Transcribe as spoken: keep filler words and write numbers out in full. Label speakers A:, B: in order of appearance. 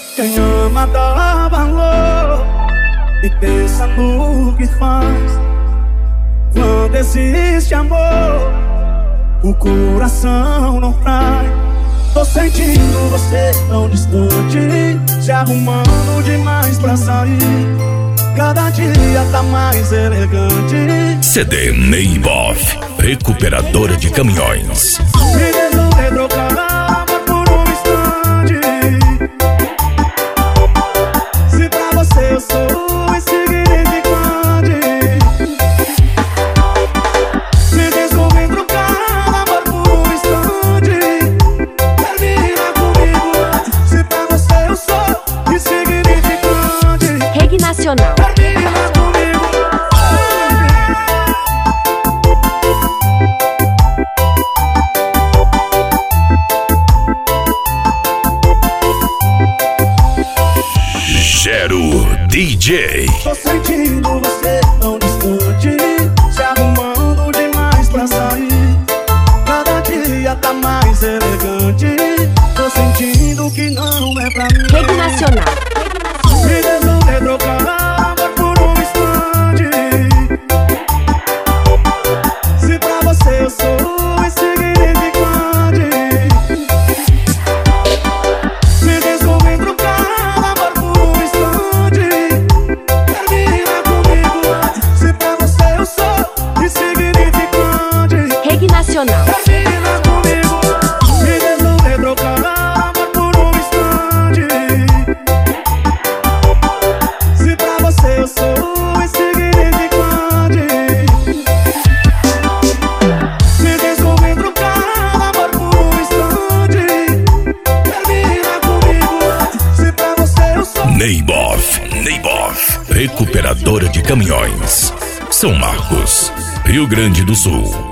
A: Quem ama dá valor e pensa no que faz. Quando existe amor, o coração não cai. Tô sentindo você tão distante, se arrumando demais pra sair. Cada dia tá mais elegante.
B: C D Neiboff, recuperadora de caminhões.
A: Me resolver trocar amor por um instante. Se pra você eu sou insignificante. Me resolver trocar amor por um instante. Termina comigo antes. Se pra você eu sou insignificante.
C: Rede Nacional.
B: Gero D J.
A: Tô sentindo você tão distante, se arrumando demais pra sair. Cada dia tá mais elegante. Tô sentindo que não é pra mim.
C: Rede Nacional.
A: Me resolver trocar amor por um instante. Se pra você eu sou insignificante. Me resolver trocar amor por um instante. Termina comigo antes. Se pra você eu sou insignificante.
C: Rede Nacional.
A: Termina comigo antes. Me resolver trocar amor por um instante. Se pra você eu sou insignificante. Me resolver trocar amor por um instante. Termina comigo antes. Se pra você eu sou
B: Neiboff, Neiboff, recuperadora de caminhões. São Marcos, Rio Grande do Sul.